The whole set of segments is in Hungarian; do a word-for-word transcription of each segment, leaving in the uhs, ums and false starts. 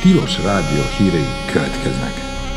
Tilos Rádió hírei következnek.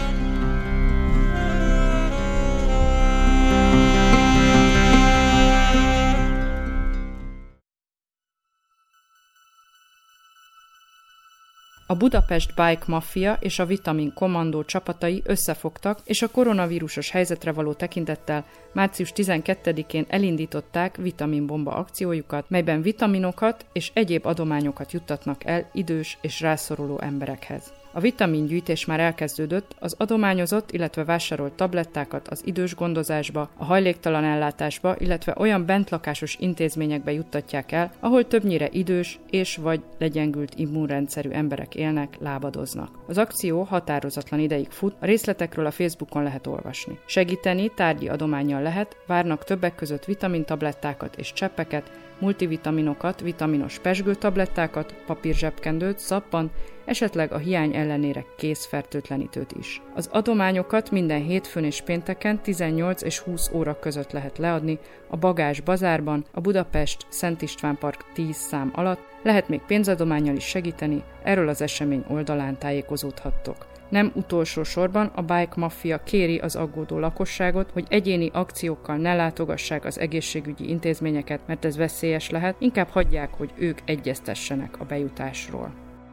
A Budapest Bike Mafia és a Vitamin Kommandó csapatai összefogtak, és a koronavírusos helyzetre való tekintettel március tizenkettedikén elindították vitaminbomba akciójukat, melyben vitaminokat és egyéb adományokat juttatnak el idős és rászoruló emberekhez. A vitamingyűjtés már elkezdődött, az adományozott, illetve vásárolt tablettákat az idős gondozásba, a hajléktalan ellátásba, illetve olyan bentlakásos intézményekbe juttatják el, ahol többnyire idős és vagy legyengült immunrendszerű emberek élnek, lábadoznak. Az akció határozatlan ideig fut, a részletekről a Facebookon lehet olvasni. Segíteni tárgyi adománnyal lehet, várnak többek között vitamintablettákat és cseppeket, multivitaminokat, vitaminos pezsgőtablettákat, papírzsebkendőt, szappant, esetleg a hiány ellenére kézfertőtlenítőt is. Az adományokat minden hétfőn és pénteken tizennyolc és húsz óra között lehet leadni a Bagázs bazárban, a Budapest Szent István Park tíz szám alatt, lehet még pénzadománnyal is segíteni, erről az esemény oldalán tájékozódhattok. Nem utolsó sorban a Bike Mafia kéri az aggódó lakosságot, hogy egyéni akciókkal ne látogassák az egészségügyi intézményeket, mert ez veszélyes lehet, inkább hagyják, hogy ők egyeztessenek a bejutásról.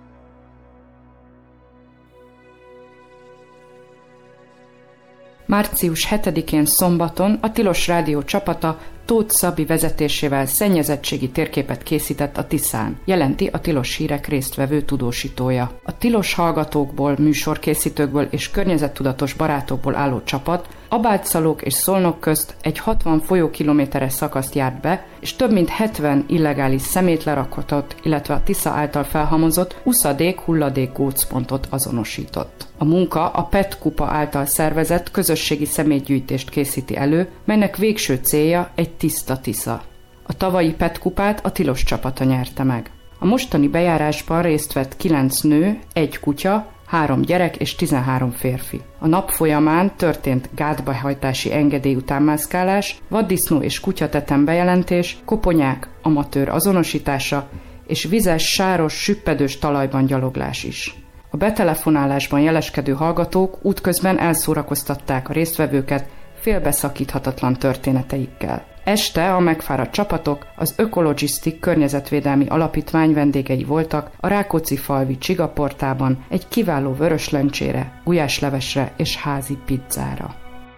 március hetedikén szombaton a Tilos Rádió csapata Tóth Szabi vezetésével szennyezettségi térképet készített a Tiszán, jelenti a Tilos Hírek résztvevő tudósítója. A tilos hallgatókból, műsorkészítőkből és környezettudatos barátokból álló csapat Abálcszalók és Szolnok közt egy hatvan folyókilométeres szakaszt járt be, és több mint hetven illegális szemétlerakotot, illetve a Tisza által felhamozott uszadék-hulladék gócpontot azonosított. A munka a pé e té kupa által szervezett közösségi szemétgyűjtést készíti elő, melynek végső célja egy tiszta Tisza. A tavalyi pé e té kupát a Tilos csapata nyerte meg. A mostani bejárásban részt vett kilenc nő, egy kutya, három gyerek és tizenhárom férfi. A nap folyamán történt gátbehajtási engedély utánmászkálás, vaddisznó és kutyatetem bejelentés, koponyák, amatőr azonosítása és vizes, sáros, süppedős talajban gyaloglás is. A betelefonálásban jeleskedő hallgatók útközben elszórakoztatták a résztvevőket félbeszakíthatatlan történeteikkel. Este a megfáradt csapatok az Ökologisztik környezetvédelmi alapítvány vendégei voltak a Rákóczi-falvi Csigaportában egy kiváló vöröslencsére, gulyáslevesre és házi pizzára.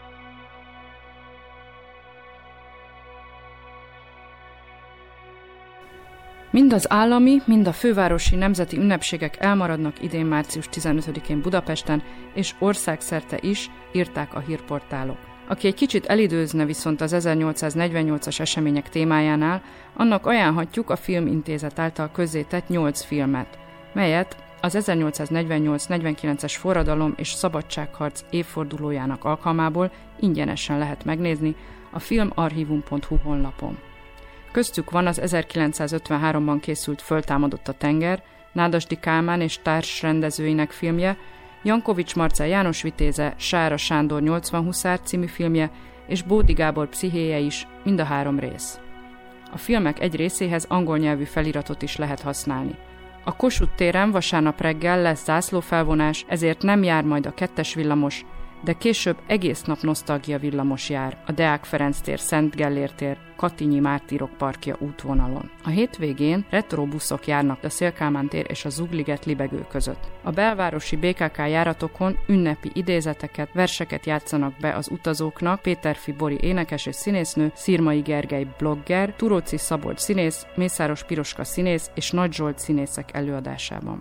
Mind az állami, mind a fővárosi nemzeti ünnepségek elmaradnak idén március tizenötödikén Budapesten, és országszerte is, írták a hírportálok. Aki egy kicsit elidőzne viszont az ezernyolcszáznegyvennyolcas események témájánál, annak ajánlhatjuk a Filmintézet által közzétett nyolc filmet, melyet az ezernyolcszáznegyvennyolc negyvenkilences forradalom és szabadságharc évfordulójának alkalmából ingyenesen lehet megnézni a filmarchivum pont hu honlapon. Köztük van az ezerkilencszázötvenháromban készült Föltámadott a tenger, Nádasdy Kálmán és társrendezőinek filmje, Jankovics Marcell János Vitéze, Sára Sándor nyolcvan huszár című filmje és Bódi Gábor pszichéje is, mind a három rész. A filmek egy részéhez angol nyelvű feliratot is lehet használni. A Kossuth téren vasárnap reggel lesz zászlófelvonás, ezért nem jár majd a kettes villamos, de később egész nap nosztalgia villamos jár a Deák Ferenc tér, Szent Gellért tér, Katinyi Mártírok parkja útvonalon. A hétvégén retrobuszok járnak a Széll-Kálmán tér és a Zugliget libegő között. A belvárosi bé ká ká járatokon ünnepi idézeteket, verseket játszanak be az utazóknak Péterfi Bori énekes és színésznő, Szirmai Gergely blogger, Turóczi Szabolcs színész, Mészáros Piroska színész és Nagy Zsolt színészek előadásában.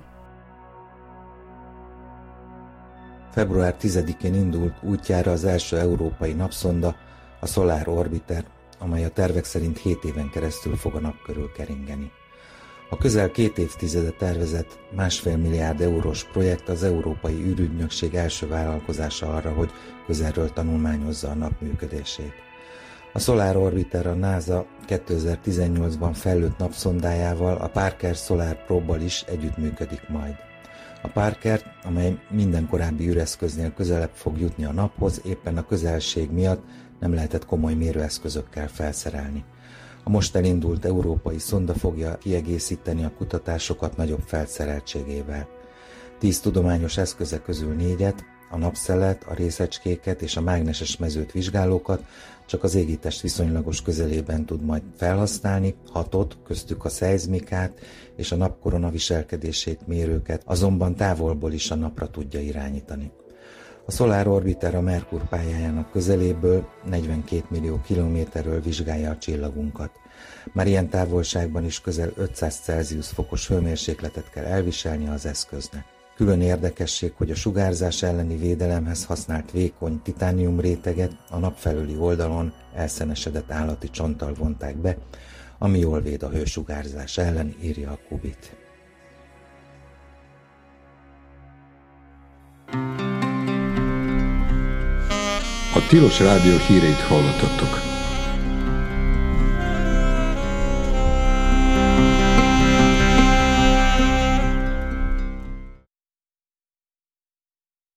február tizedikén indult útjára az első európai napszonda, a Solar Orbiter, amely a tervek szerint hét éven keresztül fog a nap körül keringeni. A közel két évtizede tervezett másfél milliárd eurós projekt az Európai űrügynökség első vállalkozása arra, hogy közelről tanulmányozza a nap működését. A Solar Orbiter a NASA kétezer-tizennyolcban fejlőtt napszondájával, a Parker Solar Probe-bal is együttműködik majd. A Parker, amely minden korábbi űreszköznél közelebb fog jutni a naphoz, éppen a közelség miatt nem lehetett komoly mérőeszközökkel felszerelni. A most elindult európai szonda fogja kiegészíteni a kutatásokat nagyobb felszereltségével. Tíz tudományos eszköze közül négyet, a napszelet, a részecskéket és a mágneses mezőt vizsgálókat csak az égitest viszonylagos közelében tud majd felhasználni, hatot, köztük a szeizmikát és a napkorona viselkedését mérőket azonban távolból is a napra tudja irányítani. A Solar Orbiter a Merkur pályájának közeléből, negyvenkét millió kilométerről vizsgálja a csillagunkat. Már ilyen távolságban is közel ötszáz Celsius fokos hőmérsékletet kell elviselnie az eszköznek. Külön érdekesség, hogy a sugárzás elleni védelemhez használt vékony titánium réteget a nap felüli oldalon elszenesedett állati csonttal vonták be, ami jól véd a hősugárzás ellen, írja a Kubit. A Tilos Rádió híreit hallottattok.